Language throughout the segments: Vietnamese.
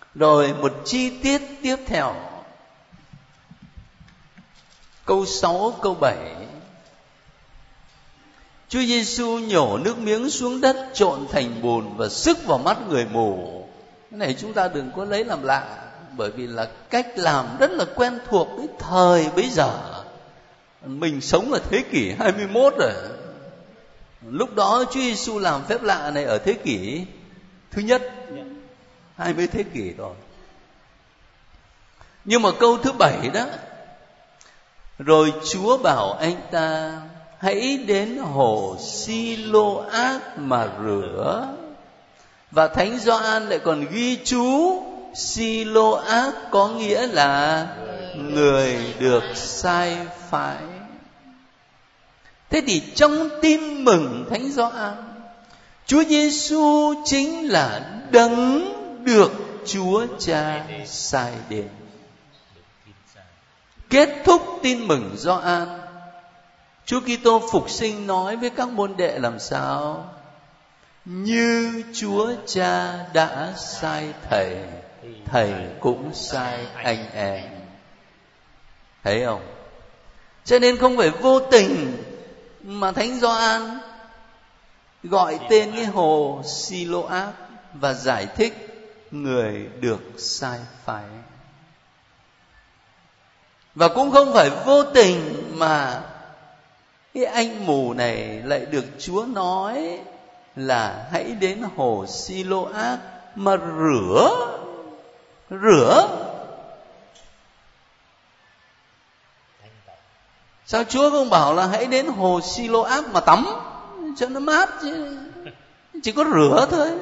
Rồi một chi tiết tiếp theo, câu 6, câu 7. Chúa Giêsu nhổ nước miếng xuống đất trộn thành bùn và xức vào mắt người mù. Cái này chúng ta đừng có lấy làm lạ, bởi vì là cách làm rất là quen thuộc với thời bấy giờ. Mình sống ở thế kỷ 21 rồi. Lúc đó Chúa Giêsu làm phép lạ này ở thế kỷ thứ nhất, 20 thế kỷ rồi. Nhưng mà câu thứ 7 đó, rồi Chúa bảo anh ta hãy đến hồ Si-lô-ác mà rửa. Và Thánh Gioan lại còn ghi chú Si-lô-ác có nghĩa là người được sai phái. Thế thì trong tin mừng Thánh Gioan, Chúa Giêsu chính là đấng được Chúa Cha sai đến. Kết thúc tin mừng Gioan, Chúa Kitô phục sinh nói với các môn đệ làm sao? Như Chúa Cha đã sai thầy, thầy cũng sai anh em. Thấy không? Cho nên không phải vô tình mà Thánh Gioan gọi tên cái hồ Si-lô-ác và giải thích người được sai phái. Và cũng không phải vô tình mà cái anh mù này lại được Chúa nói là hãy đến hồ Si-lô-ác mà rửa. Sao Chúa không bảo là hãy đến hồ Si-lô-ác mà tắm cho nó mát chứ? Chỉ có rửa thôi.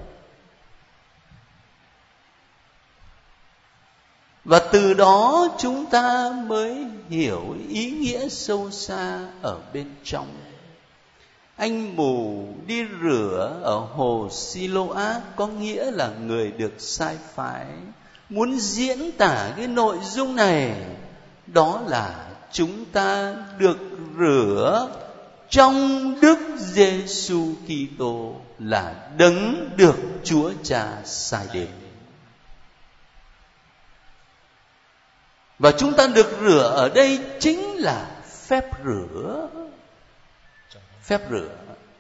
Và từ đó chúng ta mới hiểu ý nghĩa sâu xa ở bên trong. Anh mù đi rửa ở hồ Si-lô-ác có nghĩa là người được sai phái. Muốn diễn tả cái nội dung này, đó là chúng ta được rửa trong Đức Giêsu Kitô là đấng được Chúa Cha sai đến. Và chúng ta được rửa ở đây chính là phép rửa. Phép rửa.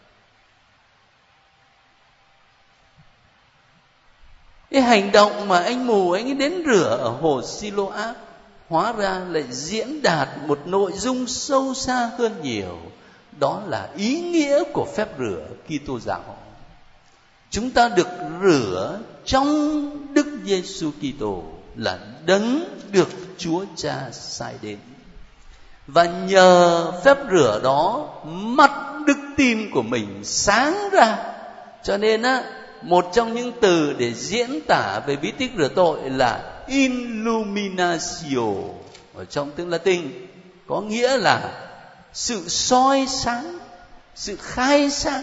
Cái hành động mà anh mù anh ấy đến rửa ở hồ Si-lô-ác hóa ra lại diễn đạt một nội dung sâu xa hơn nhiều. Đó là ý nghĩa của phép rửa Kitô giáo. Chúng ta được rửa trong Đức Giêsu Kitô là đấng được Chúa Cha sai đến. Và nhờ phép rửa đó, mắt đức tin của mình sáng ra. Cho nên một trong những từ để diễn tả về bí tích rửa tội là illuminatio ở trong tiếng Latin, có nghĩa là sự soi sáng, sự khai sáng.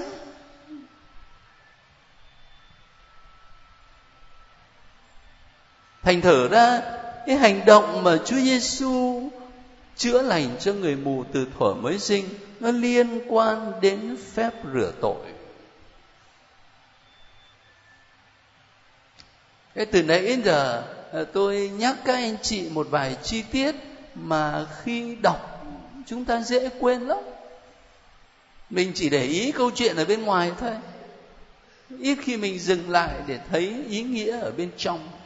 Thành thử ra cái hành động mà Chúa Giêsu chữa lành cho người mù từ thuở mới sinh, nó liên quan đến phép rửa tội. Cái từ nãy đến giờ tôi nhắc các anh chị một vài chi tiết mà khi đọc chúng ta dễ quên lắm. Mình chỉ để ý câu chuyện ở bên ngoài thôi, ít khi mình dừng lại để thấy ý nghĩa ở bên trong.